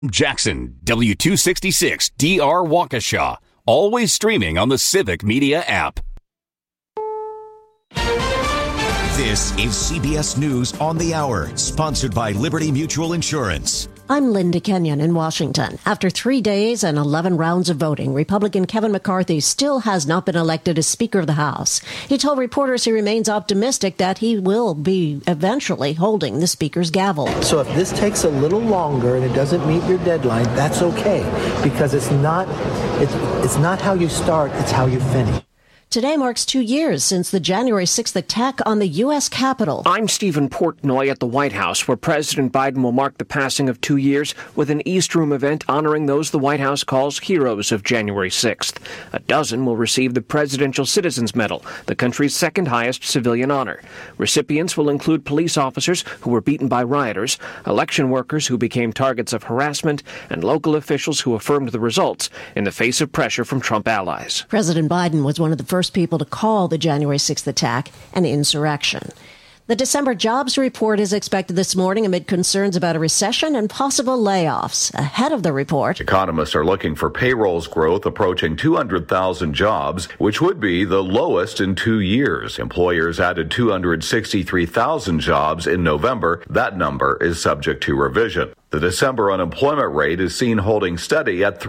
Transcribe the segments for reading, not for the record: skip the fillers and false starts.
Jackson, W266, DR Waukesha. Always streaming on the Civic Media app. This is CBS News on the Hour, sponsored by Liberty Mutual Insurance. I'm Linda Kenyon in Washington. After 3 days and 11 rounds of voting, Republican Kevin McCarthy still has not been elected as Speaker of the House. He told reporters he remains optimistic that he will be eventually holding the Speaker's gavel. So if this takes a little longer and it doesn't meet your deadline, that's okay, because it's not how you start, it's how you finish. Today marks 2 years since the January 6th attack on the U.S. Capitol. I'm Stephen Portnoy at the White House, where President Biden will mark the passing of 2 years with an East Room event honoring those the White House calls heroes of January 6th. A dozen will receive the Presidential Citizens Medal, the country's second highest civilian honor. Recipients will include police officers who were beaten by rioters, election workers who became targets of harassment, and local officials who affirmed the results in the face of pressure from Trump allies. President Biden was one of the first people to call the January 6th attack an insurrection. The December jobs report is expected this morning amid concerns about a recession and possible layoffs. Ahead of the report, economists are looking for payrolls growth approaching 200,000 jobs, which would be the lowest in 2 years. Employers added 263,000 jobs in November. That number is subject to revision. The December unemployment rate is seen holding steady at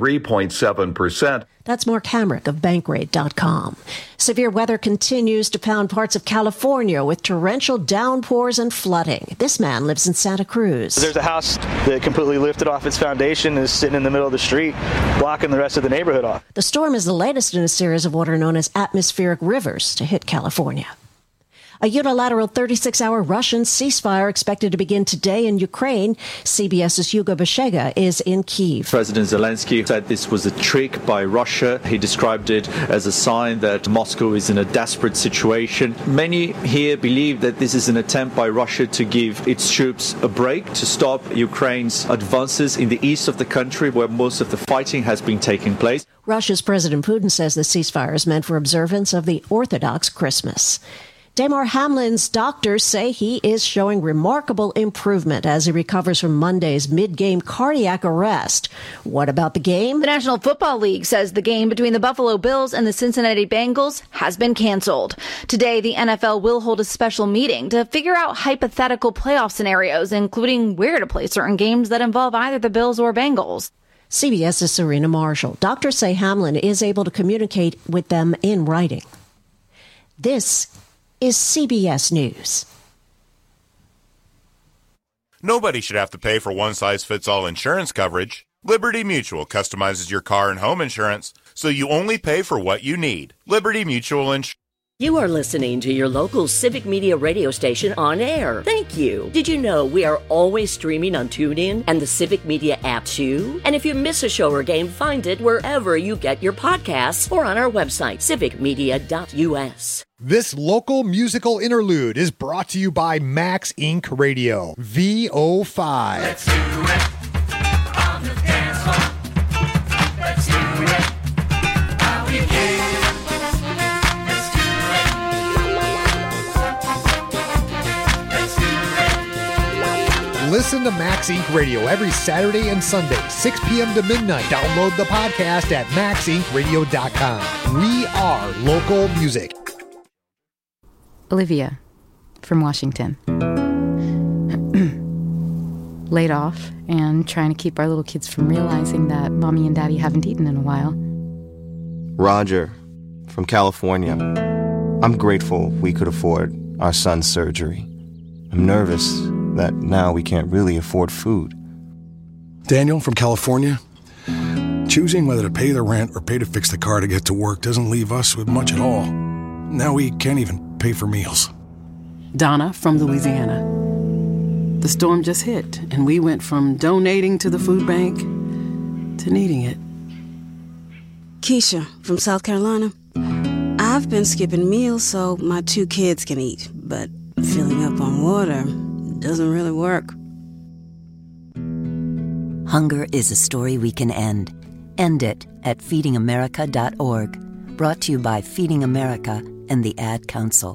3.7%. That's Mark Hamrick of Bankrate.com. Severe weather continues to pound parts of California with torrential downpours and flooding. This man lives in Santa Cruz. There's a house that completely lifted off its foundation and is sitting in the middle of the street, blocking the rest of the neighborhood off. The storm is the latest in a series of what are known as atmospheric rivers to hit California. A unilateral 36-hour Russian ceasefire expected to begin today in Ukraine. CBS's Hugo Beshega is in Kyiv. President Zelensky said this was a trick by Russia. He described it as a sign that Moscow is in a desperate situation. Many here believe that this is an attempt by Russia to give its troops a break, to stop Ukraine's advances in the east of the country where most of the fighting has been taking place. Russia's President Putin says the ceasefire is meant for observance of the Orthodox Christmas. Damar Hamlin's doctors say he is showing remarkable improvement as he recovers from Monday's mid-game cardiac arrest. What about the game? The National Football League says the game between the Buffalo Bills and the Cincinnati Bengals has been canceled. Today, the NFL will hold a special meeting to figure out hypothetical playoff scenarios, including where to play certain games that involve either the Bills or Bengals. CBS's Serena Marshall. Doctors say Hamlin is able to communicate with them in writing. This is CBS News. Nobody should have to pay for one-size-fits-all insurance coverage. Liberty Mutual customizes your car and home insurance, so you only pay for what you need. Liberty Mutual Insurance. You are listening to your local Civic Media radio station on air. Thank you. Did you know we are always streaming on TuneIn and the Civic Media app too? And if you miss a show or game, find it wherever you get your podcasts or on our website, civicmedia.us. This local musical interlude is brought to you by Max Inc. Radio, VO5. Let's do it on the dance floor. Let's do it how we can. Let's do it. Let's do it. Listen to Max Inc. Radio every Saturday and Sunday, 6 p.m. to midnight. Download the podcast at maxincradio.com. We are local music. Olivia from Washington. Laid off and trying to keep our little kids from realizing that Mommy and Daddy haven't eaten in a while. Roger from California. I'm grateful we could afford our son's surgery. I'm nervous that now we can't really afford food. Daniel from California. Choosing whether to pay the rent or pay to fix the car to get to work doesn't leave us with much at all. Now we can't even pay for meals. Donna from Louisiana. The storm just hit, and we went from donating to the food bank to needing it. Keisha from South Carolina. I've been skipping meals so my 2 kids can eat, but filling up on water doesn't really work. Hunger is a story we can end. End it at feedingamerica.org. Brought to you by Feeding America and the Ad Council.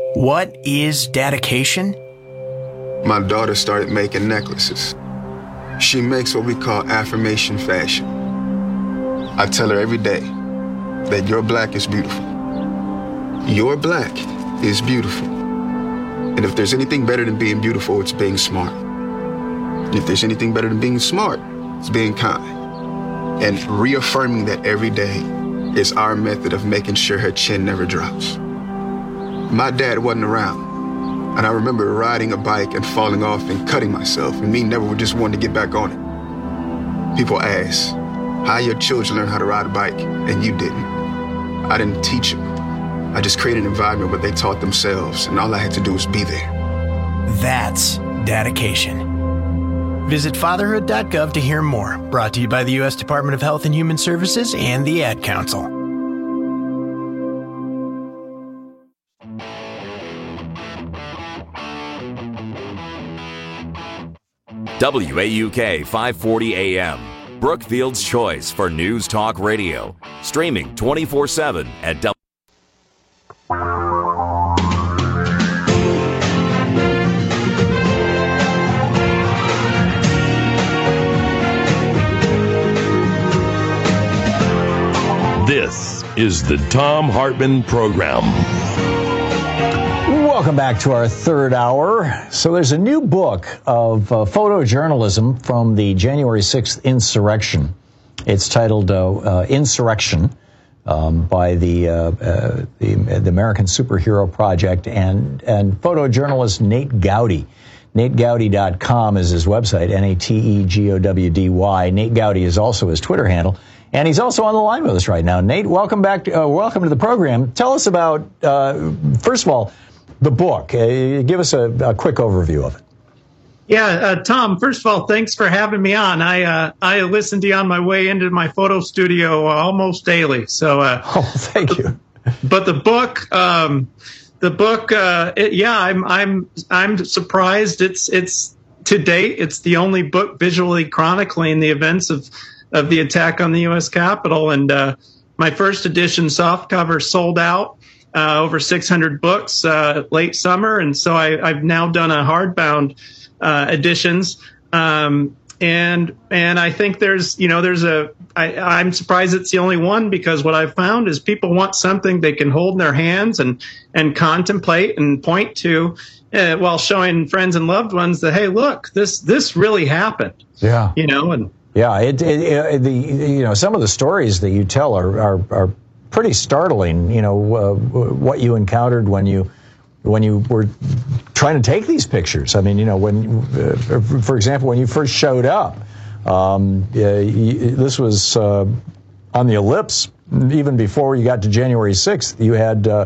What is dedication? My daughter started making necklaces. She makes what we call affirmation fashion. I tell her every day that your black is beautiful. Your black is beautiful. And if there's anything better than being beautiful, it's being smart. And if there's anything better than being smart, it's being kind. And reaffirming that every day is our method of making sure her chin never drops. My dad wasn't around. And I remember riding a bike and falling off and cutting myself, and me never just wanting to get back on it. People ask, how your children learn how to ride a bike, and you didn't. I didn't teach them. I just created an environment where they taught themselves, and all I had to do was be there. That's dedication. Visit fatherhood.gov to hear more. Brought to you by the U.S. Department of Health and Human Services and the Ad Council. WAUK 540 AM, Brookfield's choice for news talk radio. Streaming 24/7 at This is the Thom Hartmann Program. Welcome back to our third hour. So there's a new book of photojournalism from the January 6th insurrection. It's titled Insurrection by the American Superhero Project and photojournalist Nate Gowdy. NateGowdy.com is his website, NateGowdy. Nate Gowdy is also his Twitter handle. And he's also on the line with us right now. Nate, welcome back. Welcome to the program. Tell us about, first of all, the book. Give us a quick overview of it. Yeah, Tom, first of all, thanks for having me on. I listen to you on my way into my photo studio almost daily. So, thank you. But the book, I'm surprised. It's to date, it's the only book visually chronicling the events of the attack on the U.S. Capitol. And my first edition softcover sold out. Over 600 books late summer, and so I've now done a hardbound editions. And I think I'm surprised it's the only one, because what I've found is people want something they can hold in their hands and contemplate and point to while showing friends and loved ones that, hey, look, this really happened. Yeah. And yeah, some of the stories that you tell are pretty startling, what you encountered when you were trying to take these pictures. I mean, for example, when you first showed up, this was on the ellipse. Even before you got to January 6th, you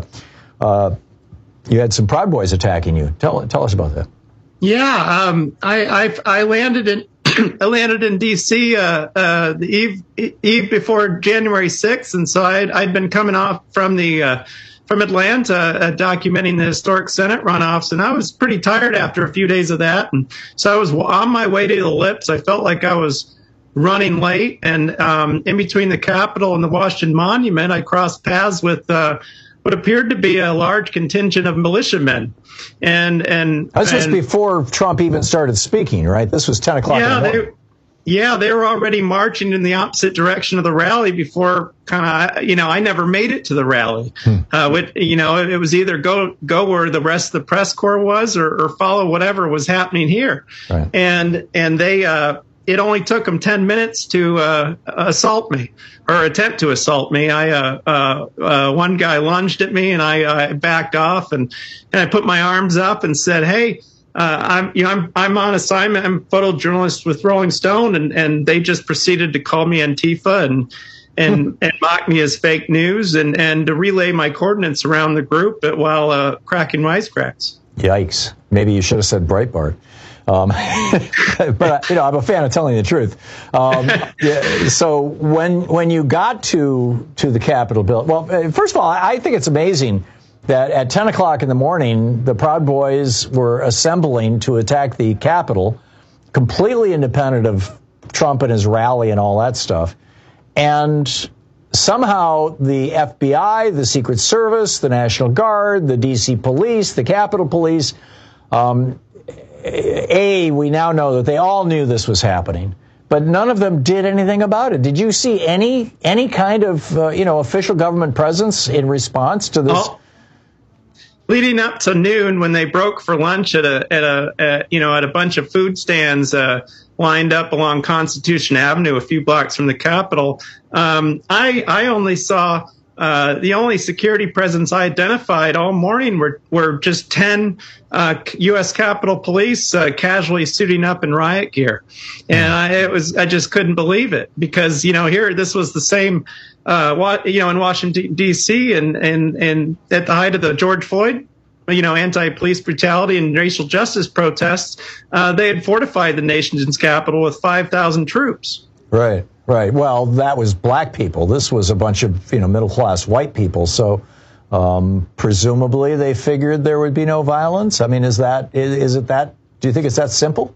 had some Proud Boys attacking you. Tell us about that. Yeah, I landed in D.C. The eve before January 6th, and so I'd been coming off from Atlanta documenting the historic Senate runoffs, and I was pretty tired after a few days of that, and so I was on my way to the ellipse. I felt like I was running late, and in between the Capitol and the Washington Monument, I crossed paths with what appeared to be a large contingent of militiamen. And this was before Trump even started speaking, right? This was 10 o'clock in the morning. They were already marching in the opposite direction of the rally before I never made it to the rally. It was either go where the rest of the press corps was or follow whatever was happening here. Right. And they it only took them 10 minutes to assault me or attempt to assault me. One guy lunged at me, and I backed off, and I put my arms up and said, "Hey, I'm on assignment. I'm a photojournalist with Rolling Stone," and they just proceeded to call me Antifa and mock me as fake news and to relay my coordinates around the group while cracking wisecracks. Yikes! Maybe you should have said Breitbart. But I'm a fan of telling the truth. So when you got to the Capitol building, well, first of all, I think it's amazing that at 10 o'clock in the morning, the Proud Boys were assembling to attack the Capitol, completely independent of Trump and his rally and all that stuff. And somehow the FBI, the Secret Service, the National Guard, the D.C. Police, the Capitol Police, we now know that they all knew this was happening, but none of them did anything about it. Did you see any kind of official government presence in response to this? Leading up to noon, when they broke for lunch at a bunch of food stands lined up along Constitution Avenue, a few blocks from the Capitol, I only saw the only security presence I identified all morning were just 10 U.S. Capitol Police casually suiting up in riot gear, and I just couldn't believe it, because here this was the same. In Washington D.C. and at the height of the George Floyd, anti-police brutality and racial justice protests, they had fortified the nation's capital with 5,000 troops. Right. Well, that was black people. This was a bunch of middle-class white people. So presumably they figured there would be no violence. I mean, is it that? Do you think it's that simple?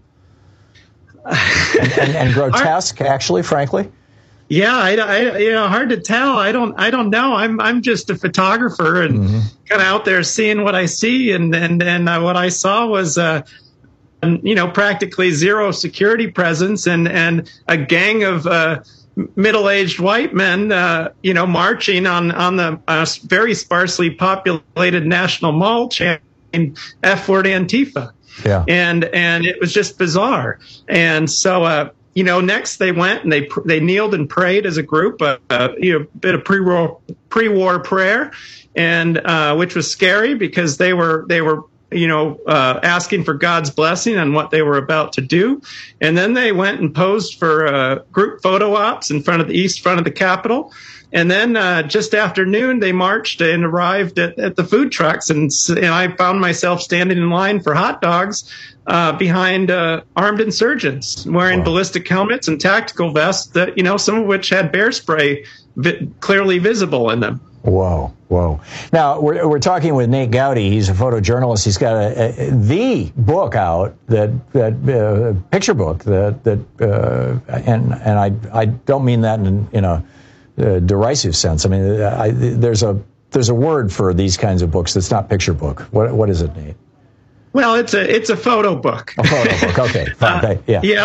and grotesque, actually, frankly. Yeah, hard to tell. I don't know. I'm just a photographer and kind of out there seeing what I see, and what I saw was practically zero security presence and a gang of middle-aged white men, marching on the very sparsely populated National Mall chanting F-word Antifa. Yeah, and it was just bizarre. And so. Next they went and they kneeled and prayed as a group, a bit of pre-war prayer, and which was scary because they were asking for God's blessing on what they were about to do. And then they went and posed for group photo ops in front of the east front of the Capitol. And then just after noon, they marched and arrived at the food trucks. And I found myself standing in line for hot dogs behind armed insurgents wearing ballistic helmets and tactical vests that, some of which had bear spray clearly visible in them. Whoa. Now, we're talking with Nate Gowdy. He's a photojournalist. He's got the book out, that picture book and I don't mean that in a derisive sense. I mean, there's a word for these kinds of books that's not picture book. What is it, Nate? Well, it's a photo book. A photo book. Okay. Fine.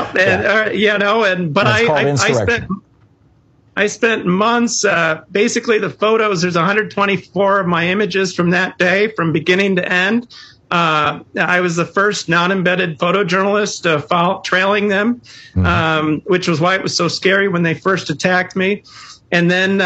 I spent months. Basically, the photos. There's 124 of my images from that day, from beginning to end. I was the first non-embedded photojournalist trailing them, which was why it was so scary when they first attacked me. And then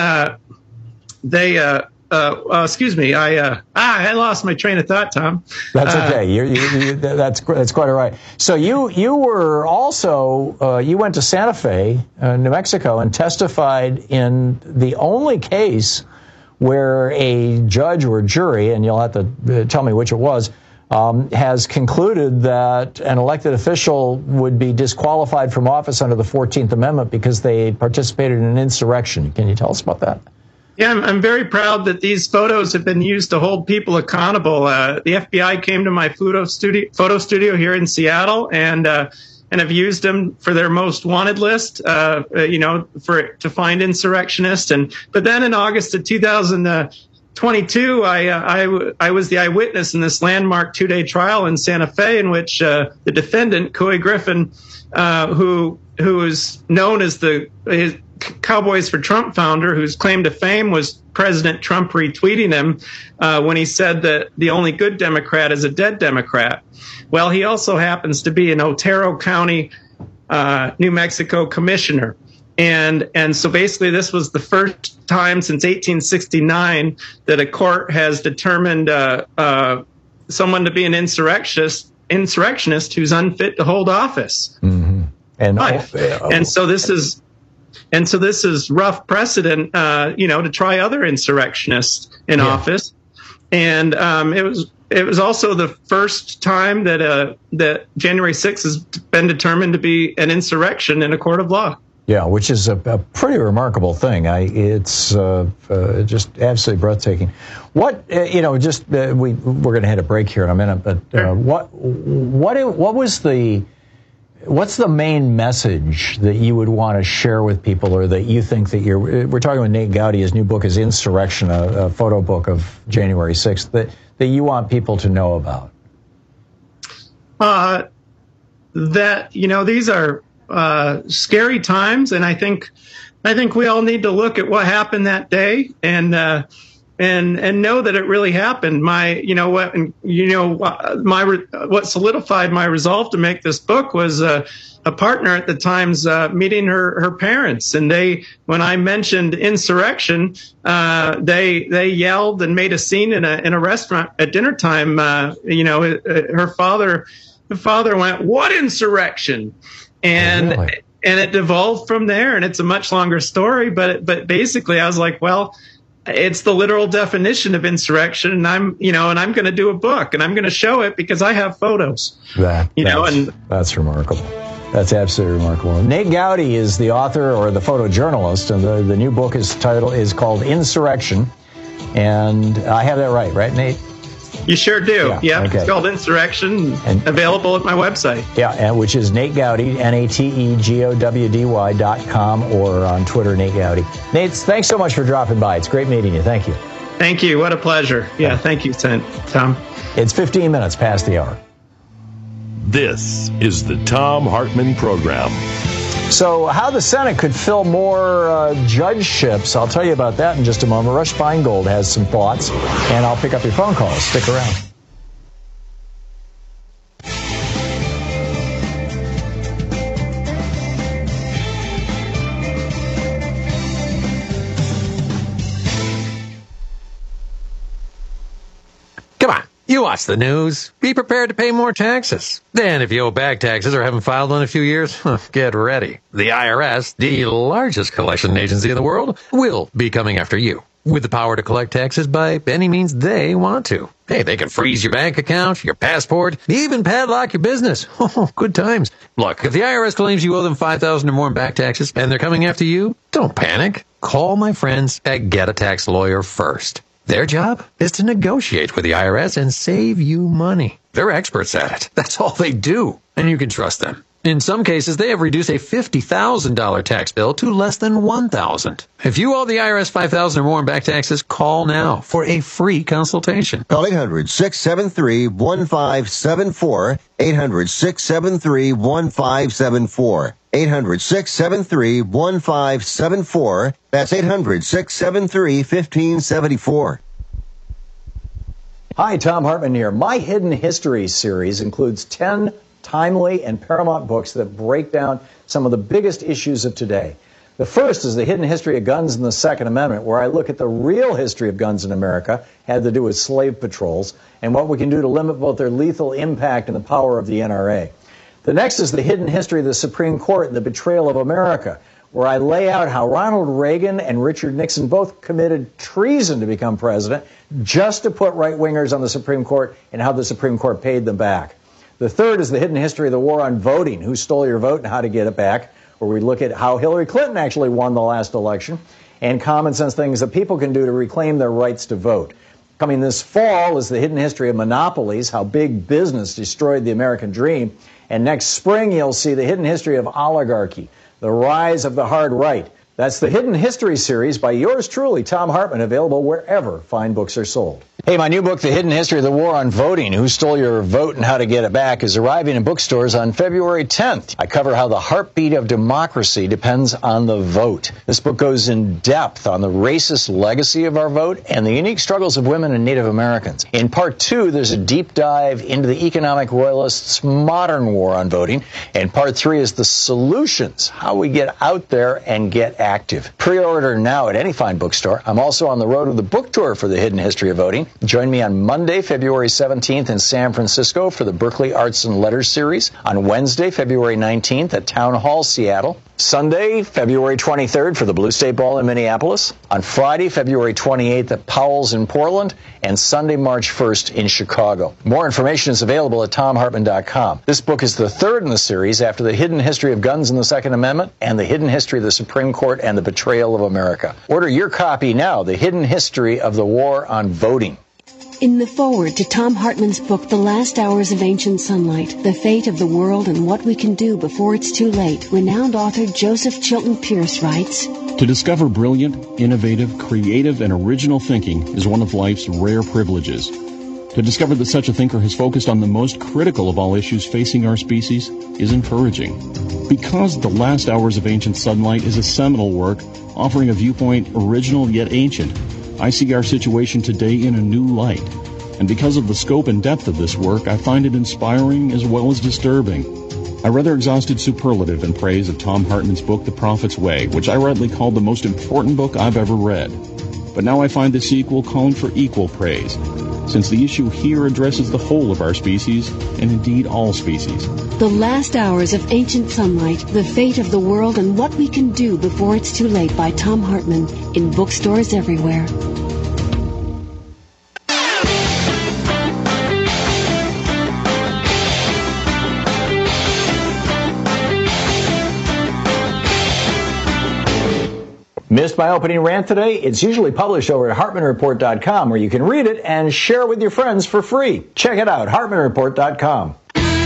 excuse me, I lost my train of thought, Tom. That's okay. That's quite all right. So you were also you went to Santa Fe, New Mexico, and testified in the only case where a judge or jury, and you'll have to tell me which it was, has concluded that an elected official would be disqualified from office under the 14th Amendment because they participated in an insurrection. Can you tell us about that? Yeah, I'm very proud that these photos have been used to hold people accountable. The FBI came to my photo studio here in Seattle and have used them for their most wanted list, to find insurrectionists. But then in August of 2022, I was the eyewitness in this landmark 2-day trial in Santa Fe, in which the defendant, Couy Griffin, who is known as the Cowboys for Trump founder, whose claim to fame was President Trump retweeting him when he said that the only good Democrat is a dead Democrat. Well, he also happens to be an Otero County, New Mexico commissioner. And so basically this was the first time since 1869 that a court has determined someone to be an insurrectionist who's unfit to hold office. Mm-hmm. And so this is rough precedent, to try other insurrectionists in office. And it was also the first time that January 6th has been determined to be an insurrection in a court of law. Yeah, which is a pretty remarkable thing. It's just absolutely breathtaking. What we're going to hit a break here in a minute, but what's the main message that you would want to share with people, or that you think that we're talking with Nate Gowdy, his new book is Insurrection, a photo book of January 6th, that you want people to know about? that, these are scary times, and I think we all need to look at what happened that day and know that it really happened. What solidified my resolve to make this book was a partner at the time's meeting her parents, and when I mentioned insurrection, they yelled and made a scene in a restaurant at dinner time. Her father went, "What insurrection?" And Really? And it devolved from there, and it's a much longer story. But basically, I was like, well, it's the literal definition of insurrection, and I'm going to do a book, and I'm going to show it because I have photos. That's remarkable. That's absolutely remarkable. Nate Gowdy is the author or the photojournalist, and the new book is called Insurrection. And I have that right, Nate? You sure do. Yeah, okay. It's called Insurrection, and available at my website. Yeah, and which is Nate Gowdy, NateGowdy.com, or on Twitter, Nate Gowdy. Nate, thanks so much for dropping by. It's great meeting you. Thank you. Thank you. What a pleasure. Yeah, thank you, Tom. It's 15 minutes past the hour. This is the Thom Hartmann Program. So how the Senate could fill more judgeships, I'll tell you about that in just a moment. Rush Feingold has some thoughts, and I'll pick up your phone calls. Stick around. Come on, you watch the news. Be prepared to pay more taxes. Then if you owe back taxes or haven't filed in a few years, get ready. The IRS, the largest collection agency in the world, will be coming after you with the power to collect taxes by any means they want to. Hey, they can freeze your bank account, your passport, even padlock your business. Oh, good times. Look, if the IRS claims you owe them $5,000 or more in back taxes and they're coming after you, don't panic. Call my friends at Get a Tax Lawyer first. Their job is to negotiate with the IRS and save you money. They're experts at it. That's all they do, and you can trust them. In some cases, they have reduced a $50,000 tax bill to less than $1,000. If you owe the IRS $5,000 or more in back taxes, call now for a free consultation. Call 800-673-1574, 800-673-1574. 800-673-1574. That's 800-673-1574. Hi, Thom Hartmann here. My Hidden History series includes 10 timely and paramount books that break down some of the biggest issues of today. The first is The Hidden History of Guns and the Second Amendment, where I look at the real history of guns in America, had to do with slave patrols, and what we can do to limit both their lethal impact and the power of the NRA. The next is The Hidden History of the Supreme Court and the Betrayal of America, where I lay out how Ronald Reagan and Richard Nixon both committed treason to become president just to put right-wingers on the Supreme Court and how the Supreme Court paid them back. The third is The Hidden History of the War on Voting, who stole your vote and how to get it back, where we look at how Hillary Clinton actually won the last election and common sense things that people can do to reclaim their rights to vote. Coming this fall is The Hidden History of Monopolies, how big business destroyed the American dream. And next spring, you'll see The Hidden History of Oligarchy, the rise of the hard right. That's the Hidden History series by yours truly, Thom Hartmann, available wherever fine books are sold. Hey, my new book, The Hidden History of the War on Voting, Who Stole Your Vote and How to Get It Back, is arriving in bookstores on February 10th. I cover how the heartbeat of democracy depends on the vote. This book goes in depth on the racist legacy of our vote and the unique struggles of women and Native Americans. In part 2, there's a deep dive into the economic royalists' modern war on voting. And part 3 is the solutions, how we get out there and get active. Pre-order now at any fine bookstore. I'm also on the road with the book tour for The Hidden History of Voting. Join me on Monday, February 17th in San Francisco for the Berkeley Arts and Letters series. On Wednesday, February 19th at Town Hall, Seattle. Sunday, February 23rd for the Blue State Ball in Minneapolis. On Friday, February 28th at Powell's in Portland. And Sunday, March 1st in Chicago. More information is available at ThomHartmann.com. This book is the third in the series after The Hidden History of Guns and the Second Amendment and The Hidden History of the Supreme Court and the Betrayal of America. Order your copy now, The Hidden History of the War on Voting. In the foreword to Thom Hartmann's book, The Last Hours of Ancient Sunlight, The Fate of the World and What We Can Do Before It's Too Late, renowned author Joseph Chilton Pierce writes, To discover brilliant, innovative, creative, and original thinking is one of life's rare privileges. To discover that such a thinker has focused on the most critical of all issues facing our species is encouraging. Because The Last Hours of Ancient Sunlight is a seminal work offering a viewpoint original yet ancient, I see our situation today in a new light. And because of the scope and depth of this work, I find it inspiring as well as disturbing. I rather exhausted superlative in praise of Thom Hartmann's book, The Prophet's Way, which I rightly called the most important book I've ever read. But now I find the sequel calling for equal praise, since the issue here addresses the whole of our species, and indeed all species. The Last Hours of Ancient Sunlight, The Fate of the World and What We Can Do Before It's Too Late by Thom Hartmann, in bookstores everywhere. Missed my opening rant today? It's usually published over at HartmannReport.com, where you can read it and share it with your friends for free. Check it out, HartmannReport.com.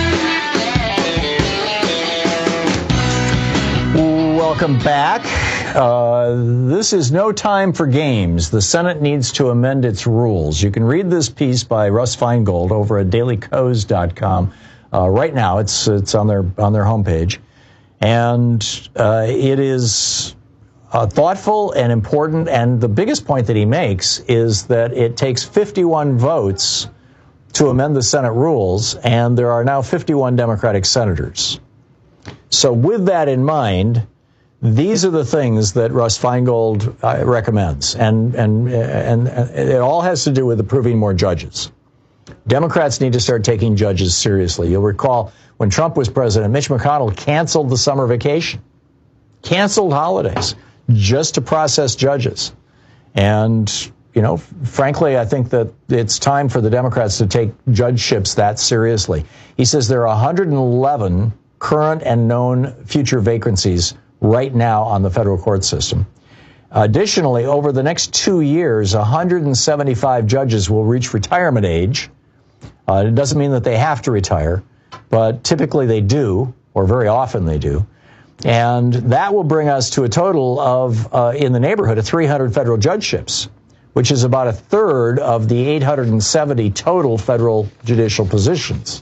Welcome back. This is no time for games. The Senate needs to amend its rules. You can read this piece by Russ Feingold over at dailykos.com. Right now, it's on their homepage. And it is thoughtful and important, and the biggest point that he makes is that it takes 51 votes to amend the Senate rules, and there are now 51 Democratic senators. So with that in mind, these are the things that Russ Feingold recommends, and it all has to do with approving more judges. Democrats need to start taking judges seriously. You'll recall when Trump was president, Mitch McConnell canceled the summer vacation, canceled holidays, just to process judges. And, you know, frankly, I think that it's time for the Democrats to take judgeships that seriously. He says there are 111 current and known future vacancies right now on the federal court system. Additionally, over the next 2 years, 175 judges will reach retirement age. It doesn't mean that they have to retire, but typically they do, or very often they do. And that will bring us to a total of, in the neighborhood of 300 federal judgeships, which is about a third of the 870 total federal judicial positions.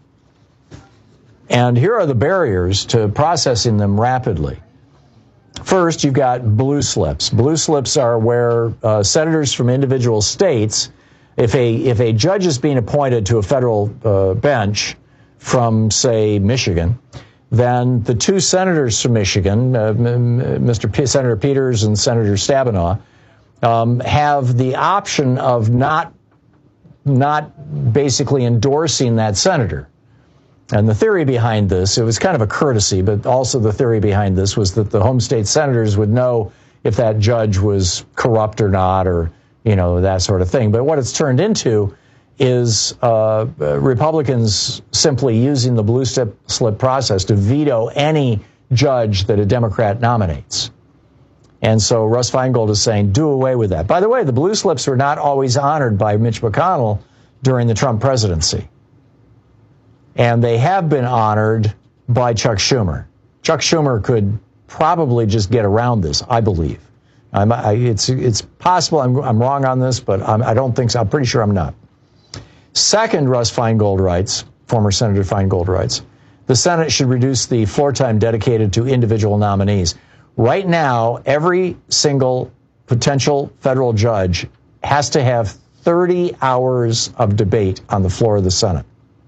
And here are the barriers to processing them rapidly. First, you've got blue slips. Blue slips are where senators from individual states, if a judge is being appointed to a federal bench from, say, Michigan, then the two senators from Michigan, Senator Peters and Senator Stabenow, have the option of not basically endorsing that senator. And the theory behind this, it was kind of a courtesy, but also the theory behind this was that the home state senators would know if that judge was corrupt or not, or, you know, that sort of thing. But what it's turned into is Republicans simply using the blue slip process to veto any judge that a Democrat nominates. And so Russ Feingold is saying, do away with that. By the way, the blue slips were not always honored by Mitch McConnell during the Trump presidency. And they have been honored by Chuck Schumer. Chuck Schumer could probably just get around this, I believe. It's possible I'm wrong on this, but I don't think so. I'm pretty sure I'm not. Second, Russ Feingold writes, former Senator Feingold writes, the Senate should reduce the floor time dedicated to individual nominees. Right now, every single potential federal judge has to have 30 hours of debate on the floor of the Senate.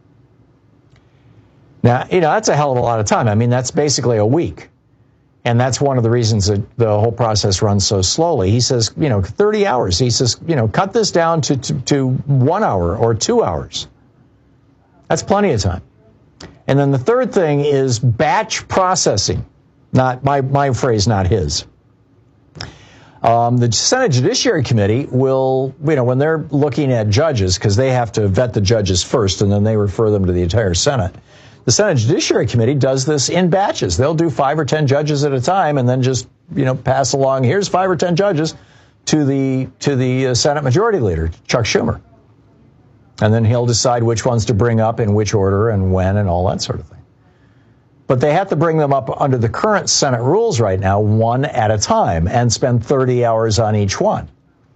Now, you know, that's a hell of a lot of time. I mean, that's basically a week. And that's one of the reasons that the whole process runs so slowly. He says, 30 hours. He says, cut this down to 1 hour or 2 hours. That's plenty of time. And then the third thing is batch processing. Not my phrase, not his. The Senate Judiciary Committee will, when they're looking at judges, because they have to vet the judges first and then they refer them to the entire Senate. The Senate Judiciary Committee does this in batches. They'll do 5 or 10 judges at a time and then just, pass along, here's 5 or 10 judges to the Senate Majority Leader, Chuck Schumer. And then he'll decide which ones to bring up in which order and when and all that sort of thing. But they have to bring them up under the current Senate rules right now, one at a time, and spend 30 hours on each one.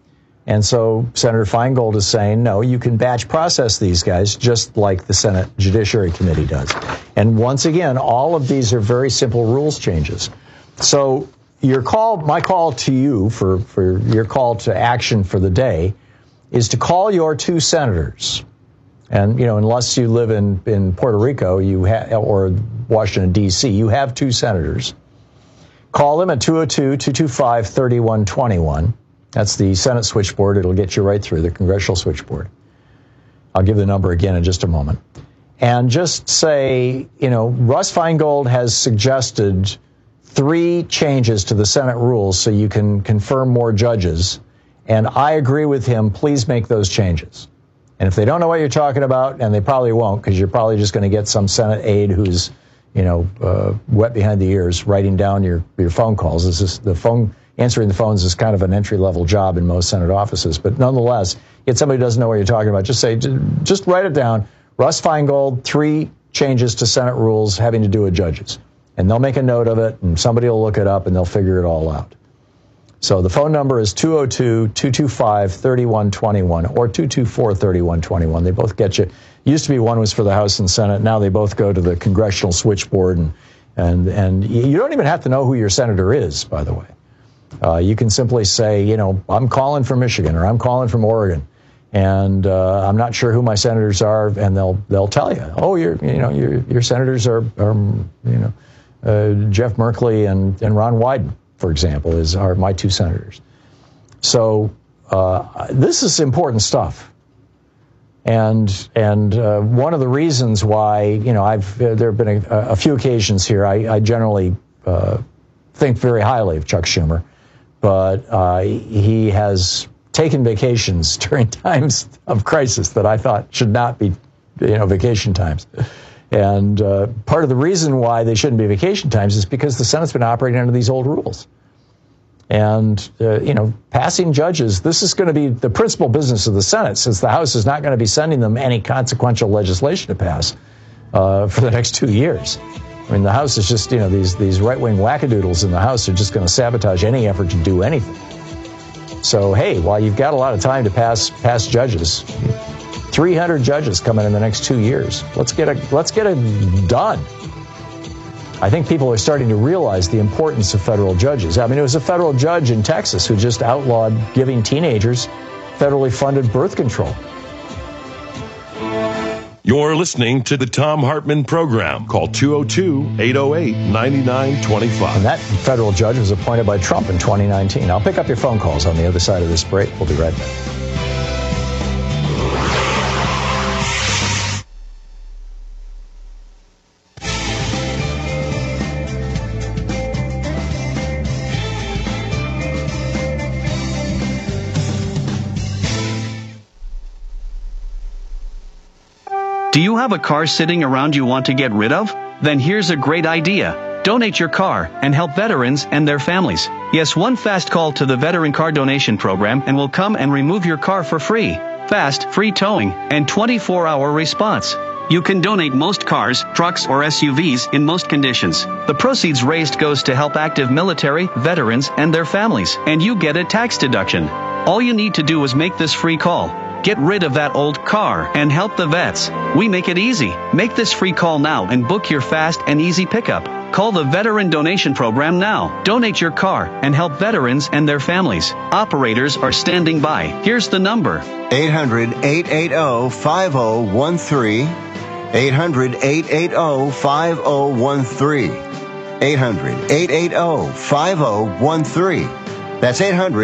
And so Senator Feingold is saying, no, you can batch process these guys just like the Senate Judiciary Committee does. And once again, all of these are very simple rules changes. So my call to you for your call to action for the day is to call your two senators. And, unless you live in Puerto Rico or Washington, D.C., you have two senators. Call them at 202-225-3121. That's the Senate switchboard. It'll get you right through the congressional switchboard. I'll give the number again in just a moment. And just say, Russ Feingold has suggested 3 changes to the Senate rules so you can confirm more judges. And I agree with him. Please make those changes. And if they don't know what you're talking about, and they probably won't, because you're probably just going to get some Senate aide who's, wet behind the ears, writing down your phone calls. Answering the phones is kind of an entry-level job in most Senate offices. But nonetheless, if somebody doesn't know what you're talking about, just write it down. Russ Feingold, 3 changes to Senate rules having to do with judges. And they'll make a note of it, and somebody will look it up, and they'll figure it all out. So the phone number is 202-225-3121 or 224-3121. They both get you. It used to be one was for the House and Senate. Now they both go to the congressional switchboard. And you don't even have to know who your senator is, by the way. You can simply say, I'm calling from Michigan or I'm calling from Oregon, and I'm not sure who my senators are, and they'll tell you. Oh, your senators are Jeff Merkley and Ron Wyden, for example, are my 2 senators. So this is important stuff, and one of the reasons why there have been a few occasions here I generally think very highly of Chuck Schumer. But he has taken vacations during times of crisis that I thought should not be, vacation times. And part of the reason why they shouldn't be vacation times is because the Senate's been operating under these old rules. And, passing judges, this is going to be the principal business of the Senate, since the House is not going to be sending them any consequential legislation to pass for the next 2 years. I mean, the House is just, these right-wing wackadoodles in the House are just going to sabotage any effort to do anything. So, hey, while you've got a lot of time to pass judges, 300 judges coming in the next 2 years. Let's get it done. I think people are starting to realize the importance of federal judges. I mean, it was a federal judge in Texas who just outlawed giving teenagers federally funded birth control. You're listening to the Thom Hartmann Program. Call 202-808-9925. And that federal judge was appointed by Trump in 2019. I'll pick up your phone calls on the other side of this break. We'll be right back. Do you have a car sitting around you want to get rid of? Then here's a great idea. Donate your car and help veterans and their families. Yes, one fast call to the Veteran Car Donation Program and we'll come and remove your car for free. Fast, free towing, and 24-hour response. You can donate most cars, trucks, or SUVs in most conditions. The proceeds raised goes to help active military, veterans, and their families, and you get a tax deduction. All you need to do is make this free call. Get rid of that old car and help the vets. We make it easy. Make this free call now and book your fast and easy pickup. Call the Veteran Donation Program now. Donate your car and help veterans and their families. Operators are standing by. Here's the number. 800-880-5013. 800-880-5013. 800-880-5013. That's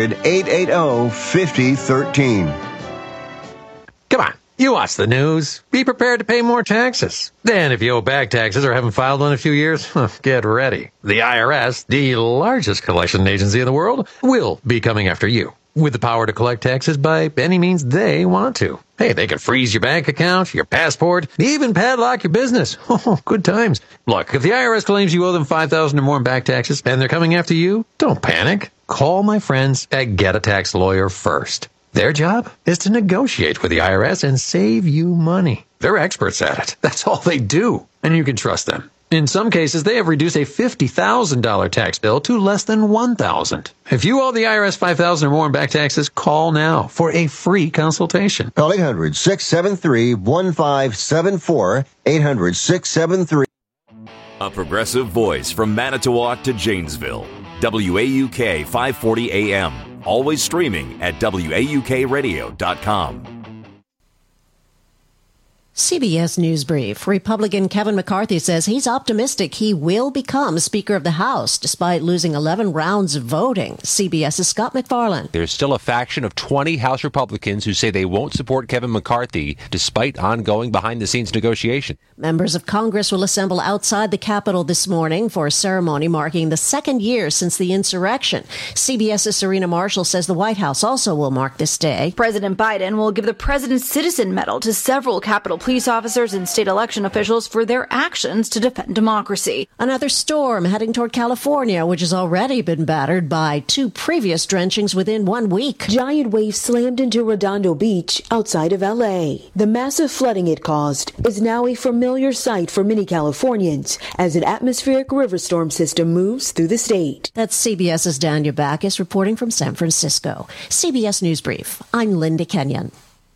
800-880-5013. Come on, you watch the news. Be prepared to pay more taxes. Then if you owe back taxes or haven't filed one in a few years, get ready. The IRS, the largest collection agency in the world, will be coming after you with the power to collect taxes by any means they want to. Hey, they can freeze your bank account, your passport, even padlock your business. Oh, good times. Look, if the IRS claims you owe them $5,000 or more in back taxes and they're coming after you, don't panic. Call my friends at Get a Tax Lawyer first. Their job is to negotiate with the IRS and save you money. They're experts at it. That's all they do. And you can trust them. In some cases, they have reduced a $50,000 tax bill to less than $1,000. If you owe the IRS $5,000 or more in back taxes, call now for a free consultation. Call 800-673-1574, 800-673. A progressive voice from Manitowoc to Janesville. WAUK 540 AM. Always streaming at WAUKradio.com. CBS News Brief. Republican Kevin McCarthy says he's optimistic he will become Speaker of the House despite losing 11 rounds of voting. CBS's Scott McFarland. There's still a faction of 20 House Republicans who say they won't support Kevin McCarthy despite ongoing behind-the-scenes negotiation. Members of Congress will assemble outside the Capitol this morning for a ceremony marking the second year since the insurrection. CBS's Serena Marshall says the White House also will mark this day. President Biden will give the President's Citizen Medal to several Capitol police officers and state election officials for their actions to defend democracy. Another storm heading toward California, which has already been battered by 2 previous drenchings within 1 week. Giant waves slammed into Redondo Beach outside of L.A. The massive flooding it caused is now a familiar sight for many Californians as an atmospheric river storm system moves through the state. That's CBS's Danya Backus reporting from San Francisco. CBS News Brief. I'm Linda Kenyon.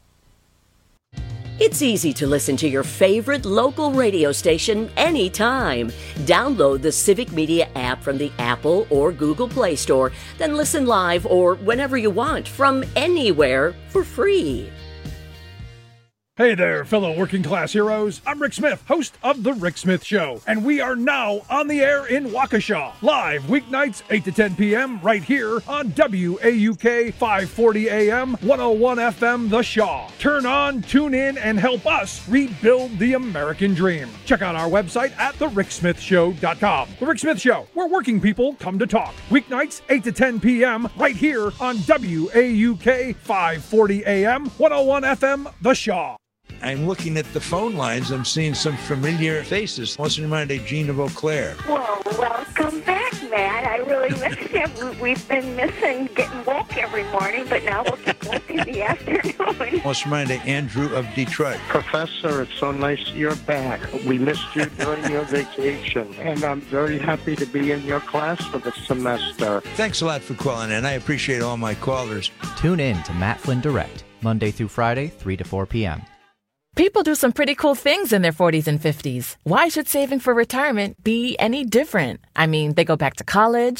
It's easy to listen to your favorite local radio station anytime. Download the Civic Media app from the Apple or Google Play Store, then listen live or whenever you want from anywhere for free. Hey there, fellow working class heroes. I'm Rick Smith, host of The Rick Smith Show, and we are now on the air in Waukesha, live weeknights 8 to 10 p.m. right here on WAUK 540 AM, 101 FM The Shaw. Turn on, tune in, and help us rebuild the American dream. Check out our website at thericksmithshow.com. The Rick Smith Show, where working people come to talk. Weeknights 8 to 10 p.m. right here on WAUK 540 AM, 101 FM The Shaw. I'm looking at the phone lines. I'm seeing some familiar faces. What's reminded Gene of Eau Claire? Well, welcome back, Matt. I really missed you. We've been missing getting woke every morning, but now we'll get woke in the afternoon. What's reminded Andrew of Detroit? Professor, it's so nice you're back. We missed you during your vacation, and I'm very happy to be in your class for the semester. Thanks a lot for calling in. I appreciate all my callers. Tune in to Matt Flynn Direct, Monday through Friday, 3 to 4 p.m. People do some pretty cool things in their 40s and 50s. Why should saving for retirement be any different? I mean, they go back to college,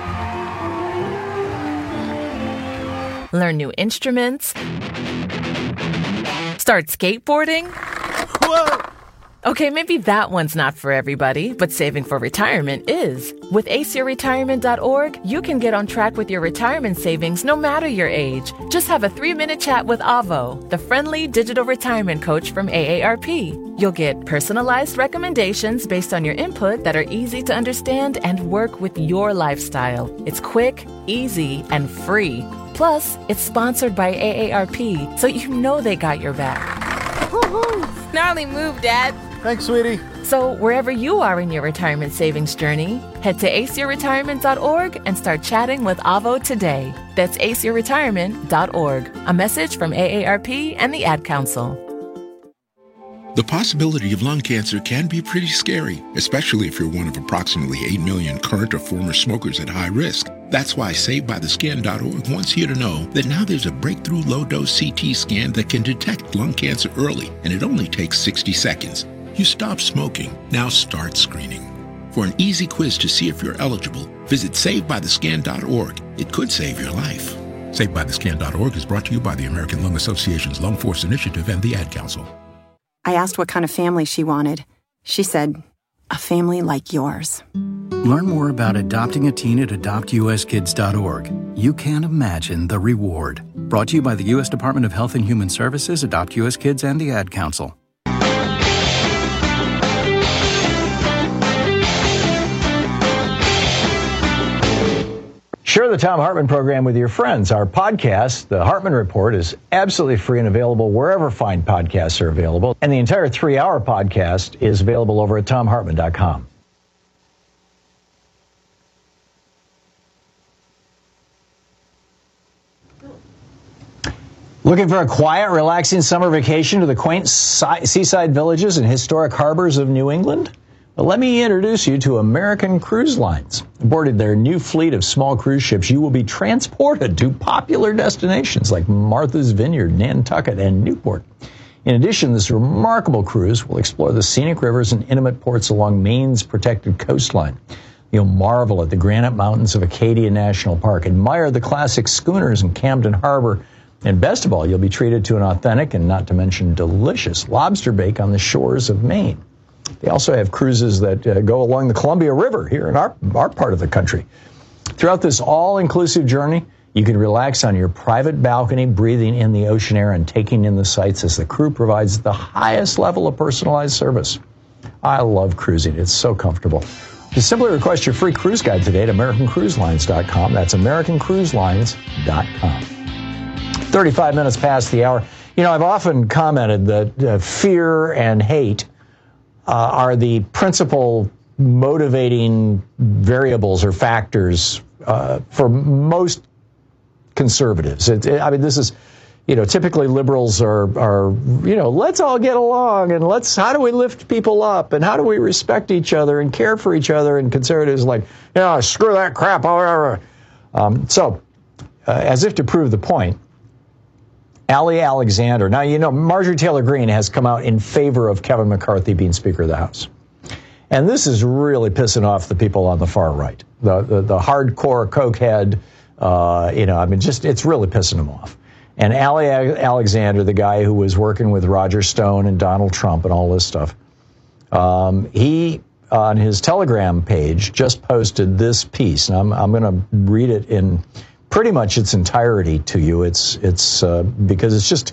learn new instruments, start skateboarding. Whoa! Okay, maybe that one's not for everybody, but saving for retirement is. With aceyourretirement.org, you can get on track with your retirement savings no matter your age. Just have a 3-minute chat with Avo, the friendly digital retirement coach from AARP. You'll get personalized recommendations based on your input that are easy to understand and work with your lifestyle. It's quick, easy, and free. Plus, it's sponsored by AARP, so you know they got your back. Woo-hoo! Gnarly move, Dad. Thanks, sweetie. So wherever you are in your retirement savings journey, head to aceyourretirement.org and start chatting with Avo today. That's aceyourretirement.org. A message from AARP and the Ad Council. The possibility of lung cancer can be pretty scary, especially if you're one of approximately 8 million current or former smokers at high risk. That's why SaveByTheScan.org wants you to know that now there's a breakthrough low-dose CT scan that can detect lung cancer early, and it only takes 60 seconds. You stop smoking, now start screening. For an easy quiz to see if you're eligible, visit SaveByTheScan.org. It could save your life. SaveByTheScan.org is brought to you by the American Lung Association's Lung Force Initiative and the Ad Council. I asked what kind of family she wanted. She said, a family like yours. Learn more about adopting a teen at adoptuskids.org. You can't imagine the reward. Brought to you by the U.S. Department of Health and Human Services, Adopt U.S. Kids, and the Ad Council. Share the Thom Hartmann program with your friends. Our podcast, The Hartmann Report, is absolutely free and available wherever fine podcasts are available. And the entire 3-hour podcast is available over at ThomHartmann.com. Looking for a quiet, relaxing summer vacation to the quaint seaside villages and historic harbors of New England? But let me introduce you to American Cruise Lines. Aboard their new fleet of small cruise ships, you will be transported to popular destinations like Martha's Vineyard, Nantucket, and Newport. In addition, this remarkable cruise will explore the scenic rivers and intimate ports along Maine's protected coastline. You'll marvel at the granite mountains of Acadia National Park, admire the classic schooners in Camden Harbor, and best of all, you'll be treated to an authentic and not to mention delicious lobster bake on the shores of Maine. They also have cruises that go along the Columbia River here in our part of the country. Throughout this all-inclusive journey, you can relax on your private balcony, breathing in the ocean air and taking in the sights as the crew provides the highest level of personalized service. I love cruising. It's so comfortable. You simply request your free cruise guide today at AmericanCruiseLines.com. That's AmericanCruiseLines.com. 35 minutes past the hour. You know, I've often commented that fear and hate are the principal motivating variables or factors for most conservatives. This is, typically liberals are, let's all get along and how do we lift people up and how do we respect each other and care for each other, and conservatives like, screw that crap. As if to prove the point, Ali Alexander. Now, Marjorie Taylor Greene has come out in favor of Kevin McCarthy being Speaker of the House. And this is really pissing off the people on the far right, the hardcore cokehead, it's really pissing them off. And Ali Alexander, the guy who was working with Roger Stone and Donald Trump and all this stuff, he, on his Telegram page, just posted this piece. And I'm going to read it in pretty much its entirety to you. It's because it's just,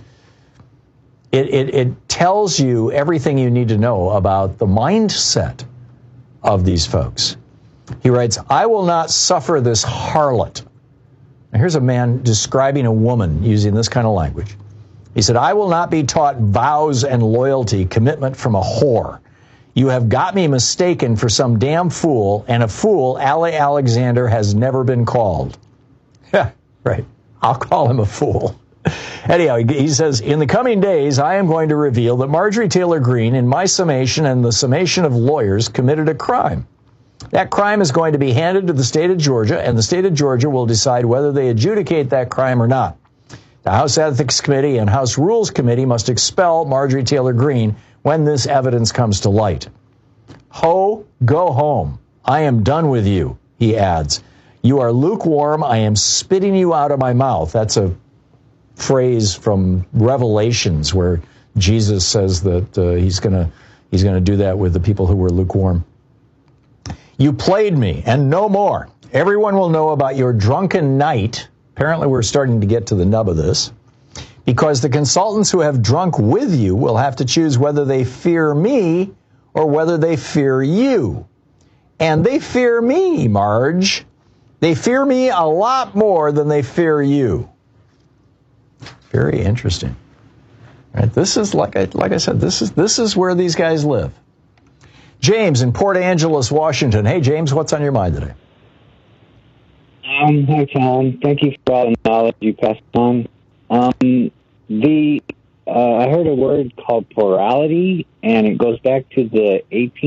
it tells you everything you need to know about the mindset of these folks. He writes, "I will not suffer this harlot." Now, here's a man describing a woman using this kind of language. He said, "I will not be taught vows and loyalty, commitment from a whore. You have got me mistaken for some damn fool, and a fool Ali Alexander has never been called." Yeah, right. I'll call him a fool. Anyhow, he says, "In the coming days, I am going to reveal that Marjorie Taylor Greene, in my summation and the summation of lawyers, committed a crime. That crime is going to be handed to the state of Georgia, and the state of Georgia will decide whether they adjudicate that crime or not. The House Ethics Committee and House Rules Committee must expel Marjorie Taylor Greene when this evidence comes to light. Ho, go home. I am done with you," he adds. "You are lukewarm. I am spitting you out of my mouth." That's a phrase from Revelations where Jesus says that he's going to do that with the people who were lukewarm. "You played me, and no more. Everyone will know about your drunken night." Apparently, we're starting to get to the nub of this. "Because the consultants who have drunk with you will have to choose whether they fear me or whether they fear you. And they fear me, Marge. They fear me a lot more than they fear you." Very interesting. Right? This is like I said. This is where these guys live. James in Port Angeles, Washington. Hey, James, what's on your mind today? Hi, Tom. Thank you for all the knowledge you passed on. I heard a word called plurality, and it goes back to the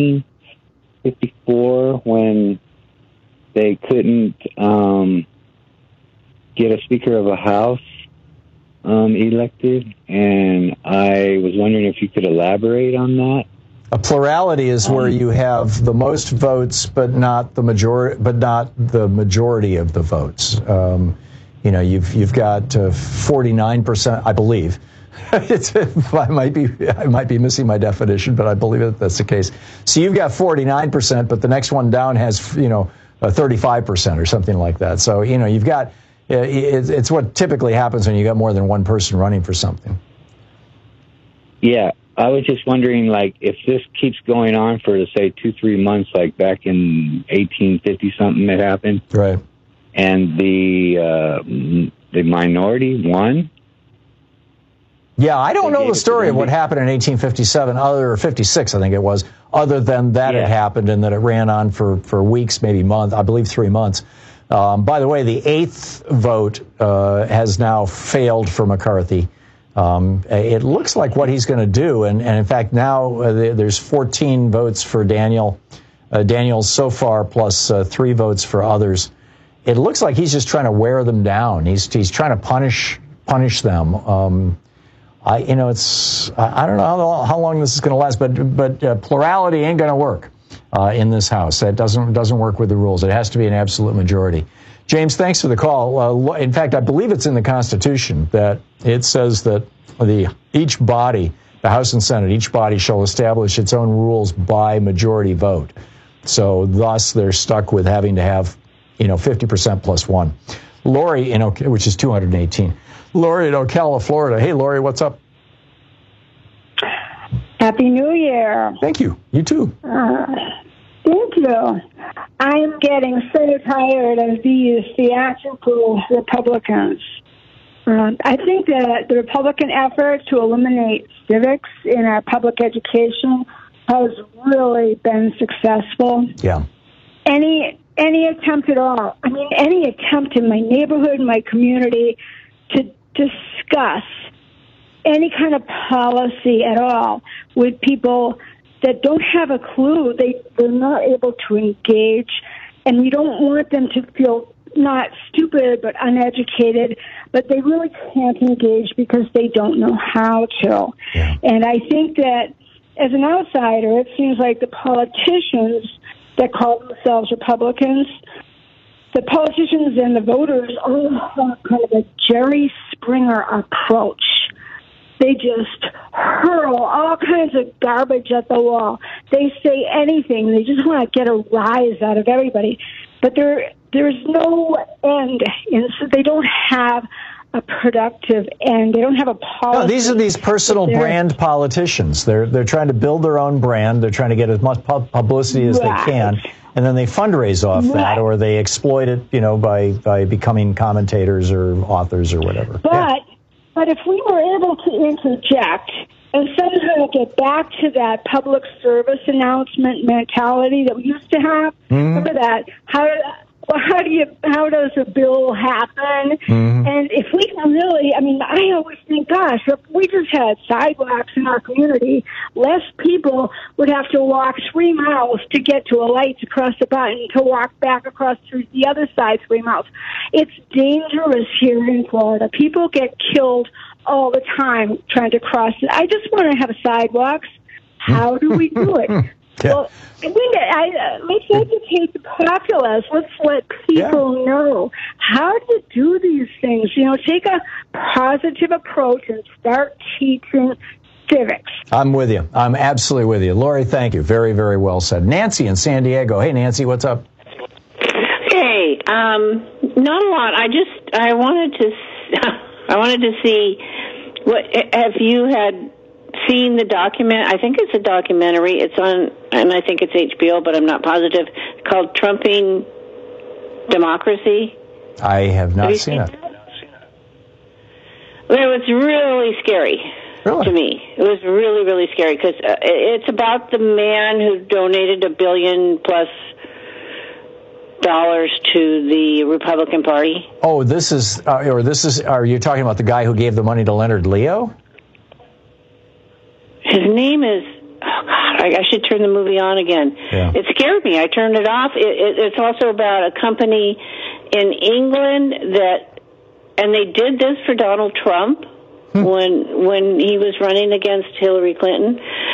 1854 when they couldn't get a Speaker of a House elected, and I was wondering if you could elaborate on that. A plurality is where you have the most votes, but not the majority of the votes. You've got 49%, I believe. I might be missing my definition, but I believe that's the case. So you've got 49%, but the next one down has 35% or something like that. So you've got it's what typically happens when you got more than one person running for something. Yeah. I was just wondering, if this keeps going on for, say, 2-3 months, like back in 1850-something that happened. Right. And the minority won. Yeah, I don't know the story of what happened in 1857, or 56, I think it was, other than that it happened and that it ran on for weeks, maybe months, I believe 3 months. By the way, the 8th vote has now failed for McCarthy. It looks like what he's going to do, and in fact now there's 14 votes for Daniel. Daniel so far, plus 3 votes for others. It looks like he's just trying to wear them down. He's trying to punish them. I don't know how long this is going to last, but plurality ain't going to work in this House. That doesn't work with the rules. It has to be an absolute majority. James, thanks for the call. In fact, I believe it's in the Constitution that it says that each body, the House and Senate, each body shall establish its own rules by majority vote. So thus, they're stuck with having to have, 50% plus 1. Lori, which is 218. Lori in Ocala, Florida. Hey, Lori, what's up? Happy New Year. Thank you. You too. Thank you. I'm getting so tired of these theatrical Republicans. I think that the Republican effort to eliminate civics in our public education has really been successful. Yeah. Any attempt at all, any attempt in my neighborhood, my community, to discuss any kind of policy at all with people that don't have a clue, they're not able to engage, and we don't want them to feel not stupid but uneducated, but they really can't engage because they don't know how to. Yeah. And I think that as an outsider, it seems like the politicians that call themselves Republicans, the politicians and the voters all have kind of a Jerry Springer approach. They just hurl all kinds of garbage at the wall. They say anything. They just want to get a rise out of everybody. But there's no end. So they don't have a productive end. They don't have a policy. No, these are these personal brand politicians. They're trying to build their own brand. They're trying to get as much publicity as they can. And then they fundraise off that, or they exploit it, by becoming commentators or authors or whatever. But if we were able to interject and somehow get back to that public service announcement mentality that we used to have, remember that? How does a bill happen? And if we can really, I always think, gosh, if we just had sidewalks in our community, less people would have to walk 3 miles to get to a light to press a button to walk back across to the other side 3 miles. It's dangerous here in Florida. People get killed all the time trying to cross it. I just want to have sidewalks. How do we do it? Yeah. Well, let's educate the populace. Let's let people know how to do these things. Take a positive approach and start teaching civics. I'm with you. I'm absolutely with you. Lori, thank you. Very, very well said. Nancy in San Diego. Hey, Nancy, what's up? Hey, not a lot. I wanted to see what have you had seen the document? I think it's a documentary. It's on, and I think it's HBO, but I'm not positive. Called Trumping Democracy. I have not seen it. It was really scary to me. It was really, really scary because it's about the man who donated $1 billion+ to the Republican Party. Oh, are you talking about the guy who gave the money to Leonard Leo? His name is, I should turn the movie on again. Yeah. It scared me. I turned it off. It's also about a company in England and they did this for Donald Trump when he was running against Hillary Clinton.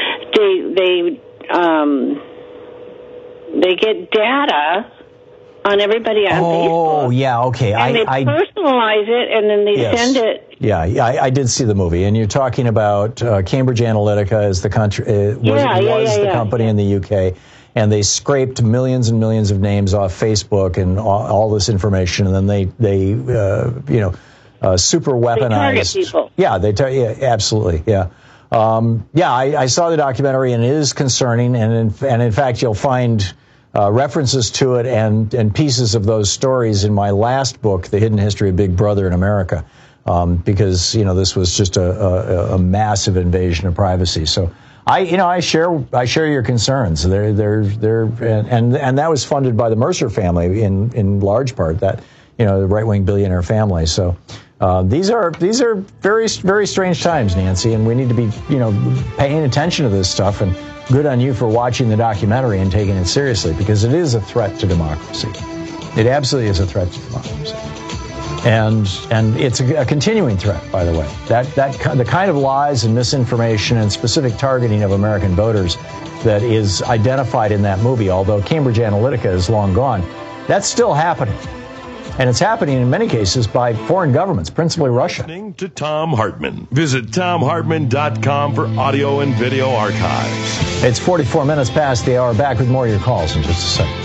They get data on everybody on Facebook. Oh, yeah, okay. And they personalize it, and then they send it. Yeah, I did see the movie, and you're talking about Cambridge Analytica is the country, the company in the UK, and they scraped millions and millions of names off Facebook and all this information, and then they super weaponized. They target people. Yeah, absolutely, yeah. I saw the documentary, and it is concerning, and in fact, you'll find references to it and pieces of those stories in my last book, The Hidden History of Big Brother in America, because this was just a massive invasion of privacy. So I share your concerns. And that was funded by the Mercer family in large part, that the right-wing billionaire family. So These are very, very strange times, Nancy, and we need to be, paying attention to this stuff. And good on you for watching the documentary and taking it seriously, because it is a threat to democracy. It absolutely is a threat to democracy, and it's a continuing threat, by the way. The kind of lies and misinformation and specific targeting of American voters that is identified in that movie, although Cambridge Analytica is long gone, that's still happening. And it's happening in many cases by foreign governments, principally Russia. Listening to Thom Hartmann. Visit ThomHartmann.com for audio and video archives. It's 44 minutes past the hour. Back with more of your calls in just a second.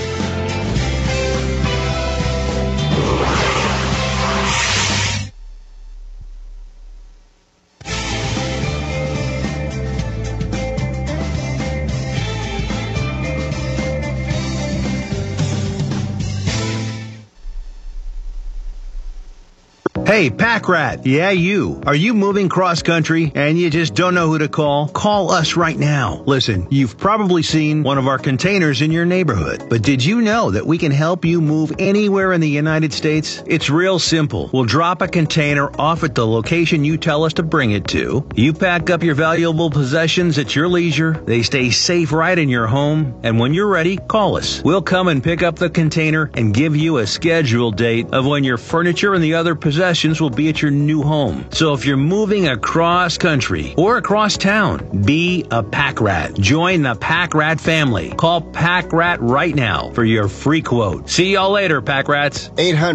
Hey, Pack Rat. Yeah, you. Are you moving cross-country and you just don't know who to call? Call us right now. Listen, you've probably seen one of our containers in your neighborhood. But did you know that we can help you move anywhere in the United States? It's real simple. We'll drop a container off at the location you tell us to bring it to. You pack up your valuable possessions at your leisure. They stay safe right in your home. And when you're ready, call us. We'll come and pick up the container and give you a scheduled date of when your furniture and the other possessions will be at your new home. So if you're moving across country or across town, be a Pack Rat. Join the Pack Rat family. Call Pack Rat right now for your free quote. See y'all later, Pack Rats.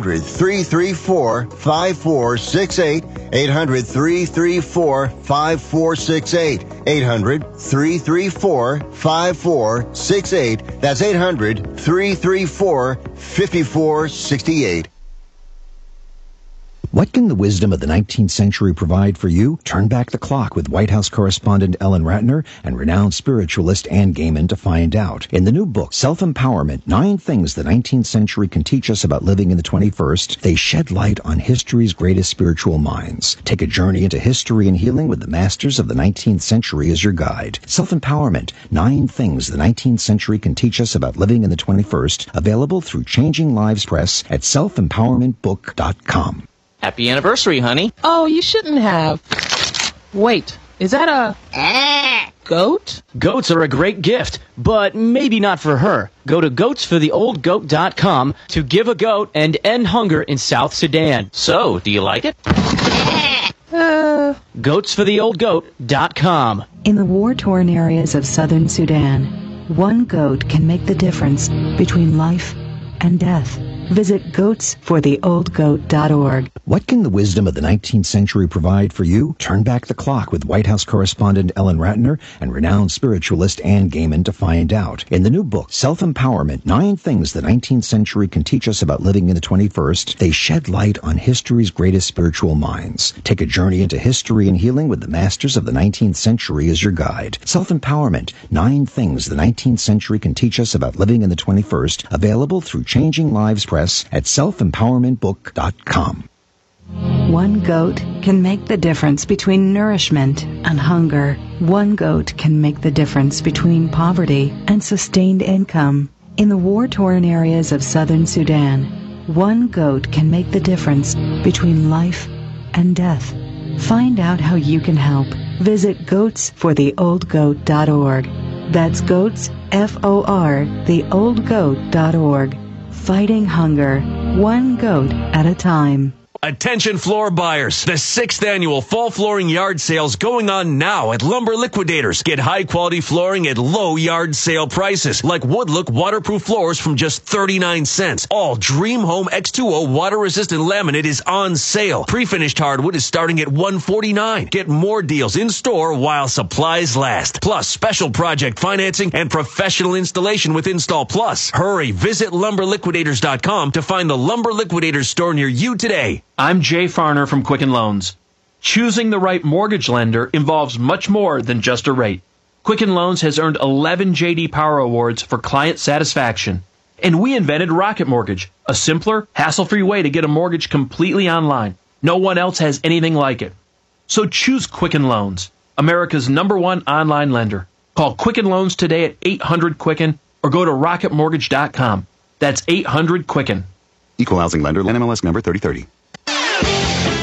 800-334-5468. 800-334-5468. 800-334-5468. That's 800-334-5468. What can the wisdom of the 19th century provide for you? Turn back the clock with White House correspondent Ellen Ratner and renowned spiritualist Ann Gaiman to find out. In the new book, Self-Empowerment, 9 Things the 19th Century Can Teach Us About Living in the 21st, they shed light on history's greatest spiritual minds. Take a journey into history and healing with the masters of the 19th century as your guide. Self-Empowerment, 9 Things the 19th Century Can Teach Us About Living in the 21st, available through Changing Lives Press at selfempowermentbook.com. Happy anniversary, honey. Oh, you shouldn't have. Wait, is that a goat? Goats are a great gift, but maybe not for her. Go to goatsfortheoldgoat.com to give a goat and end hunger in South Sudan. So, do you like it? Goatsfortheoldgoat.com. In the war-torn areas of southern Sudan, one goat can make the difference between life and death. Visit goatsfortheoldgoat.org. What can the wisdom of the 19th century provide for you? Turn back the clock with White House correspondent Ellen Ratner and renowned spiritualist Ann Gaiman to find out. In the new book, Self-Empowerment, 9 Things the 19th Century Can Teach Us About Living in the 21st, they shed light on history's greatest spiritual minds. Take a journey into history and healing with the masters of the 19th century as your guide. Self-Empowerment, 9 Things the 19th Century Can Teach Us About Living in the 21st, available through Changing Lives Press at selfempowermentbook.com. One goat can make the difference between nourishment and hunger. One goat can make the difference between poverty and sustained income. In the war-torn areas of southern Sudan, one goat can make the difference between life and death. Find out how you can help. Visit goatsfortheoldgoat.org. That's goats, F-O-R, theoldgoat.org. Fighting hunger, one goat at a time. Attention floor buyers. The 6th annual fall flooring yard sale's going on now at Lumber Liquidators. Get high quality flooring at low yard sale prices, like Woodlook waterproof floors from just 39 cents. All Dream Home X2O water resistant laminate is on sale. Pre-finished hardwood is starting at $149. Get more deals in store while supplies last. Plus special project financing and professional installation with Install Plus. Hurry, visit lumberliquidators.com to find the Lumber Liquidators store near you today. I'm Jay Farner from Quicken Loans. Choosing the right mortgage lender involves much more than just a rate. Quicken Loans has earned 11 J.D. Power Awards for client satisfaction. And we invented Rocket Mortgage, a simpler, hassle-free way to get a mortgage completely online. No one else has anything like it. So choose Quicken Loans, America's #1 online lender. Call Quicken Loans today at 800-QUICKEN or go to rocketmortgage.com. That's 800-QUICKEN. Equal housing lender, NMLS number 3030.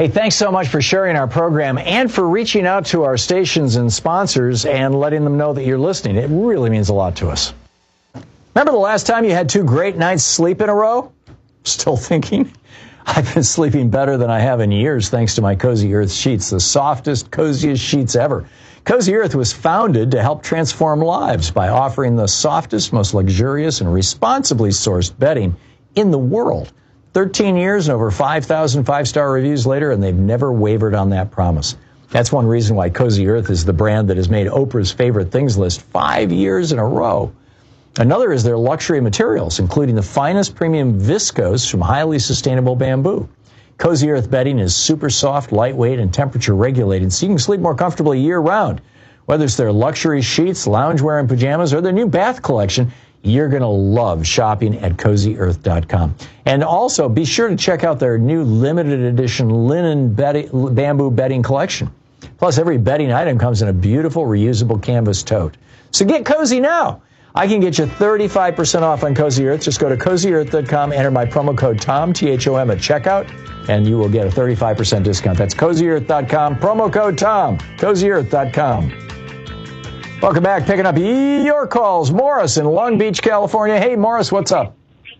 Hey, thanks so much for sharing our program and for reaching out to our stations and sponsors and letting them know that you're listening. It really means a lot to us. Remember the last time you had 2 great nights sleep in a row? Still thinking? I've been sleeping better than I have in years thanks to my Cozy Earth sheets, the softest, coziest sheets ever. Cozy Earth was founded to help transform lives by offering the softest, most luxurious, and responsibly sourced bedding in the world. 13 years and over 5,000 5-star reviews later, and they've never wavered on that promise. That's one reason why Cozy Earth is the brand that has made Oprah's favorite things list 5 years in a row. Another is their luxury materials, including the finest premium viscose from highly sustainable bamboo. Cozy Earth bedding is super soft, lightweight, and temperature regulated, so you can sleep more comfortably year-round. Whether it's their luxury sheets, loungewear, and pajamas, or their new bath collection, you're going to love shopping at CozyEarth.com. And also, be sure to check out their new limited edition linen bamboo bedding collection. Plus, every bedding item comes in a beautiful reusable canvas tote. So get cozy now. I can get you 35% off on Cozy Earth. Just go to CozyEarth.com, enter my promo code TOM, T-H-O-M, at checkout, and you will get a 35% discount. That's CozyEarth.com, promo code TOM, CozyEarth.com. Welcome back. Picking up your calls. Morris in Long Beach, California. Hey, Morris, what's up?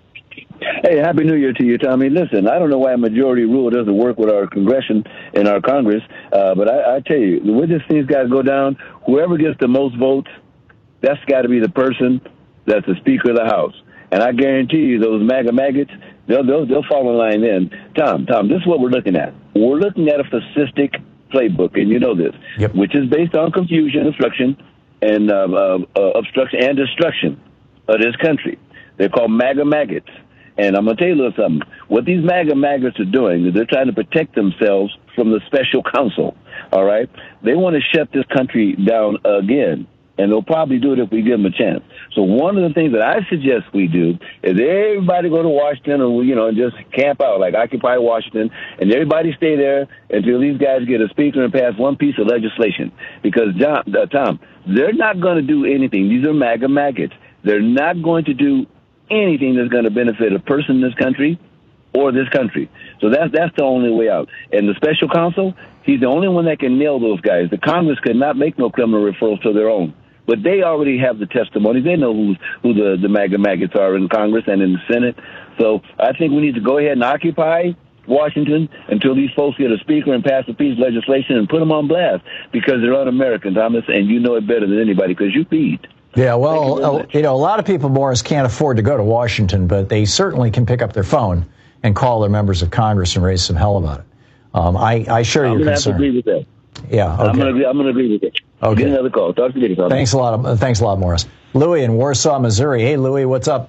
Hey, Happy New Year to you, Tommy. Listen, I don't know why majority rule doesn't work with our Congression and our Congress, but I tell you, the way this thing's got to go down, whoever gets the most votes, that's got to be the person that's the Speaker of the House. And I guarantee you, those MAGA maggots, they'll fall in line then. Tom, this is what we're looking at. We're looking at a fascistic playbook, and you know this, which is based on confusion, obstruction, and obstruction and destruction of this country. They're called MAGA maggots. And I'm going to tell you a little something. What these MAGA maggots are doing is they're trying to protect themselves from the special counsel, all right? They want to shut this country down again, and they'll probably do it if we give them a chance. So one of the things that I suggest we do is everybody go to Washington or, just camp out, like Occupy Washington, and everybody stay there until these guys get a speaker and pass one piece of legislation. Because, Tom, they're not going to do anything. These are MAGA maggots. They're not going to do anything that's going to benefit a person in this country or this country. So that's the only way out. And the special counsel, he's the only one that can nail those guys. The Congress could not make no criminal referrals to their own. But they already have the testimony. They know who the MAGA maggots are in Congress and in the Senate. So I think we need to go ahead and occupy Washington until these folks get a speaker and pass a piece of legislation and put them on blast because they're un-American, Thomas, and you know it better than anybody because you feed. Yeah, well, a lot of people, Morris, can't afford to go to Washington, but they certainly can pick up their phone and call their members of Congress and raise some hell about it. I share your concern. I'm going to have to agree with that. Yeah, okay. I'm going to agree with that. Okay. Get another call. Talk to you later. Thanks a lot, Morris. Louis in Warsaw, Missouri. Hey, Louis, what's up?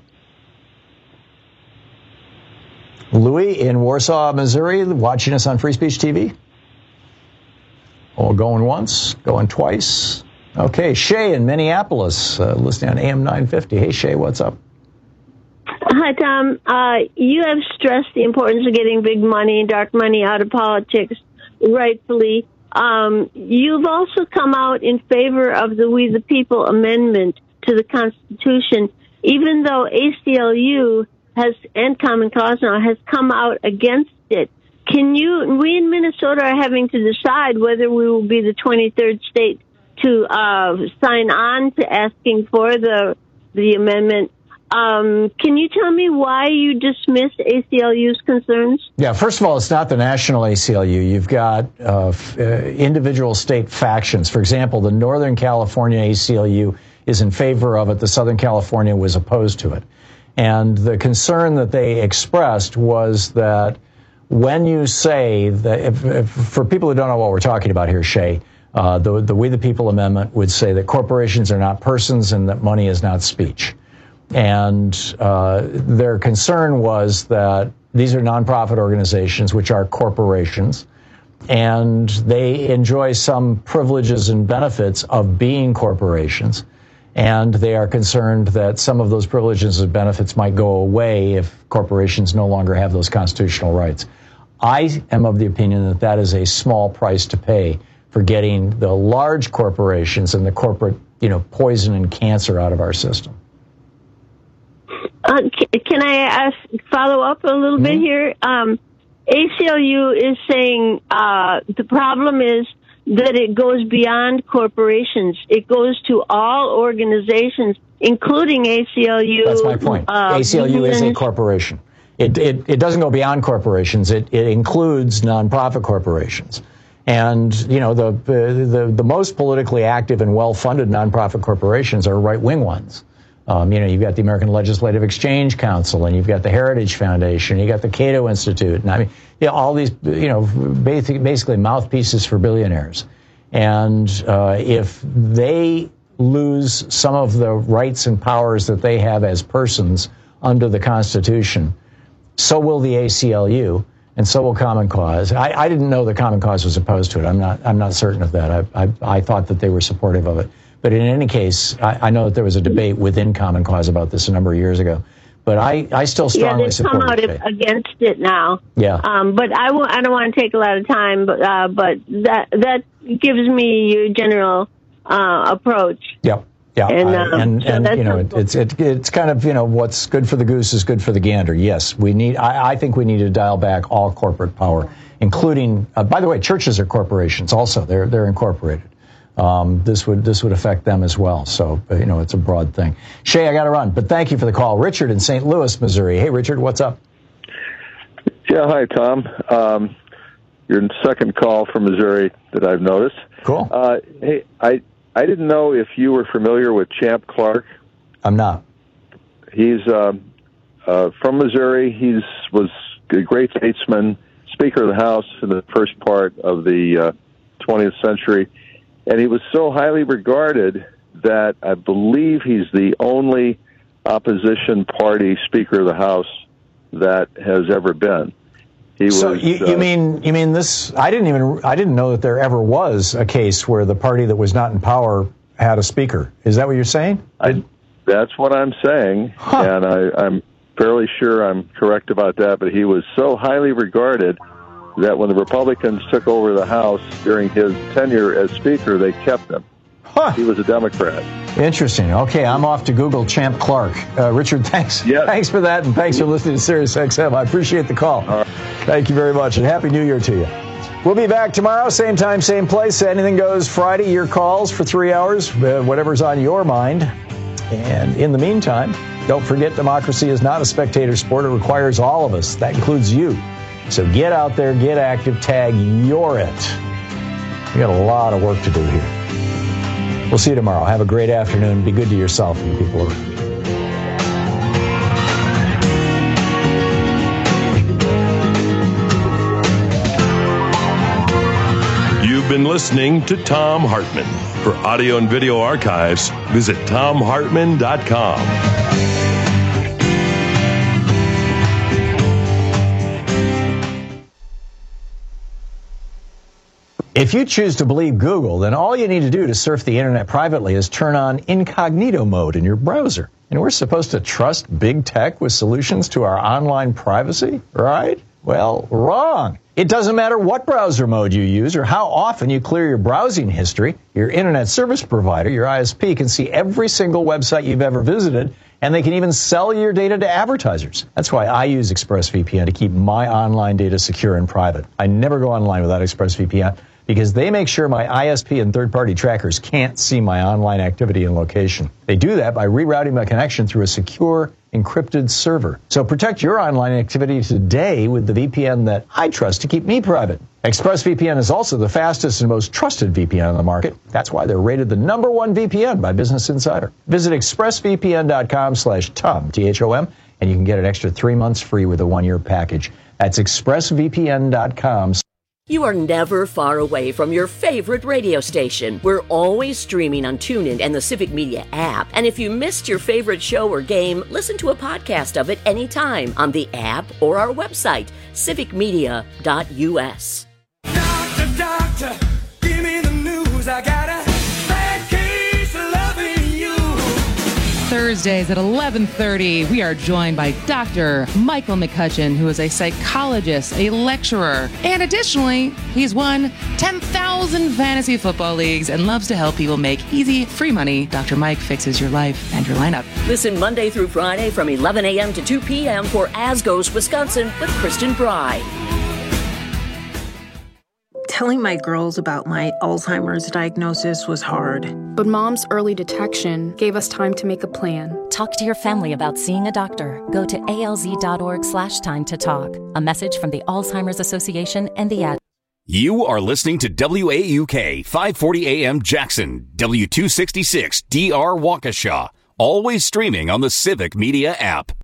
Louis in Warsaw, Missouri, watching us on Free Speech TV. Oh, going once, going twice. Okay, Shay in Minneapolis, listening on AM 950. Hey, Shay, what's up? Hi, Tom. You have stressed the importance of getting big money, dark money out of politics, rightfully. You've also come out in favor of the We the People amendment to the Constitution, even though ACLU and Common Cause now has come out against it. We in Minnesota are having to decide whether we will be the 23rd state to sign on to asking for the amendment. Can you tell me why you dismissed ACLU's concerns? Yeah, first of all, it's not the national ACLU. You've got individual state factions. For example, the Northern California ACLU is in favor of it. The Southern California was opposed to it. And the concern that they expressed was that when you say that, if for people who don't know what we're talking about here, Shay, the We the People amendment would say that corporations are not persons and that money is not speech. And their concern was that these are nonprofit organizations, which are corporations, and they enjoy some privileges and benefits of being corporations. And they are concerned that some of those privileges and benefits might go away if corporations no longer have those constitutional rights. I am of the opinion that that is a small price to pay for getting the large corporations and the corporate, poison and cancer out of our system. Can I follow up a little bit here? ACLU is saying the problem is that it goes beyond corporations. It goes to all organizations, including ACLU. That's my point. ACLU is a corporation. It doesn't go beyond corporations. It includes nonprofit corporations. And, the most politically active and well-funded nonprofit corporations are right-wing ones. You've got the American Legislative Exchange Council, and you've got the Heritage Foundation, you got the Cato Institute, and all these, basically mouthpieces for billionaires. And if they lose some of the rights and powers that they have as persons under the Constitution, so will the ACLU, and so will Common Cause. I didn't know that Common Cause was opposed to it. I'm not certain of that. I thought that they were supportive of it. But in any case, I know that there was a debate within Common Cause about this a number of years ago. But I still strongly support it. They've come out against it now. Yeah. But I don't want to take a lot of time. But that gives me your general approach. Yep. Yeah. It's kind of what's good for the goose is good for the gander. Yes, I think we need to dial back all corporate power, including. By the way, churches are corporations. Also, they're incorporated. This would affect them as well. So, it's a broad thing. Shay, I got to run, but thank you for the call. Richard in St. Louis, Missouri. Hey, Richard, what's up? Yeah, hi, Tom. Your second call from Missouri that I've noticed. Cool. Hey, I didn't know if you were familiar with Champ Clark. I'm not. He's from Missouri. He was a great statesman, Speaker of the House in the first part of the 20th century. And he was so highly regarded that I believe he's the only opposition party Speaker of the House that has ever been. You mean this? I didn't know that there ever was a case where the party that was not in power had a speaker. Is that what you're saying? That's what I'm saying, and I'm fairly sure I'm correct about that. But he was so highly regarded that when the Republicans took over the House during his tenure as Speaker, they kept him. He was a Democrat. Interesting. Okay, I'm off to Google Champ Clark. Richard, thanks. Yes. Thanks for that, and thanks for listening to Sirius XM. I appreciate the call. All right. Thank you very much, and Happy New Year to you. We'll be back tomorrow, same time, same place. Anything Goes Friday, your calls for 3 hours, whatever's on your mind. And in the meantime, don't forget democracy is not a spectator sport. It requires all of us. That includes you. So get out there, get active, tag You're It. We got a lot of work to do here. We'll see you tomorrow. Have a great afternoon. Be good to yourself and people around. You've been listening to Thom Hartmann. For audio and video archives, visit ThomHartmann.com. If you choose to believe Google, then all you need to do to surf the internet privately is turn on incognito mode in your browser. And we're supposed to trust big tech with solutions to our online privacy, right? Well, wrong. It doesn't matter what browser mode you use or how often you clear your browsing history. Your internet service provider, your ISP, can see every single website you've ever visited, and they can even sell your data to advertisers. That's why I use ExpressVPN to keep my online data secure and private. I never go online without ExpressVPN, because they make sure my ISP and third-party trackers can't see my online activity and location. They do that by rerouting my connection through a secure, encrypted server. So protect your online activity today with the VPN that I trust to keep me private. ExpressVPN is also the fastest and most trusted VPN on the market. That's why they're rated the #1 VPN by Business Insider. Visit expressvpn.com/Thom, Thom, and you can get an extra 3 months free with a 1-year package. That's expressvpn.com. You are never far away from your favorite radio station. We're always streaming on TuneIn and the Civic Media app. And if you missed your favorite show or game, listen to a podcast of it anytime on the app or our website, civicmedia.us. Doctor, give me the news. I got a bad case of loving you. Thursdays at 11:30, we are joined by Dr. Michael McCutcheon, who is a psychologist, a lecturer, and additionally, he's won 10,000 fantasy football leagues and loves to help people make easy, free money. Dr. Mike fixes your life and your lineup. Listen Monday through Friday from 11 a.m. to 2 p.m. for As Goes Wisconsin with Kristen Bry. Telling my girls about my Alzheimer's diagnosis was hard. But Mom's early detection gave us time to make a plan. Talk to your family about seeing a doctor. Go to alz.org/time to talk. A message from the Alzheimer's Association and the ad. You are listening to WAUK 540 AM Jackson, W266 DR Waukesha. Always streaming on the Civic Media app.